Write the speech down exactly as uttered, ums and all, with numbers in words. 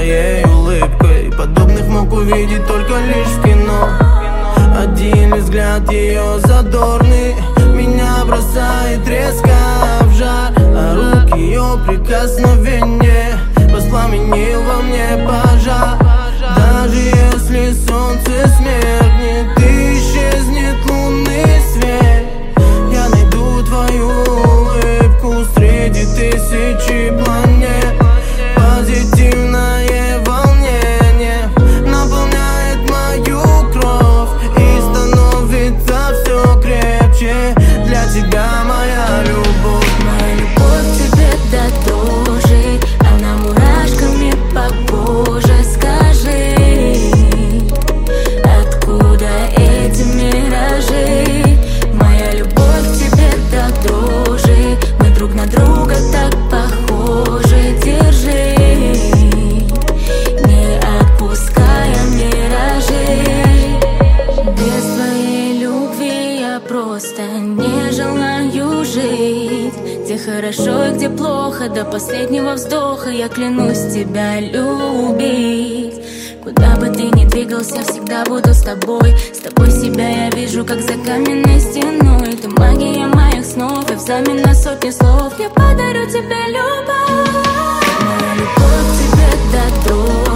твоей улыбкой. Подобных мог увидеть только лишь в кино. Один взгляд ее задорный меня бросает резко в жар, а руки ее прикосновение воспламенил во мне пожар. Даже если солнце смеркнет и исчезнет лунный свет, я найду твою улыбку среди тысячи планет. Позитивное волнение наполняет мою кровь и становится все крепче. Для тебя моя любовь. Моя любовь к тебе до дрожи, она мурашками по коже. Скажи, откуда эти миражи? Моя любовь к тебе до дрожи, мы друг на друга так похожи. Держи, не отпуская миражи. Без твоей любви я просто не желаю жить. Где хорошо и где плохо, до последнего вздоха я клянусь тебя любить. Куда бы ты ни двигался, всегда буду с тобой. С тобой себя я вижу, как за каменной стеной. Ты магия моих снов, и взамен на сотни слов я подарю тебе любовь. Моя любовь к тебе до дрожи.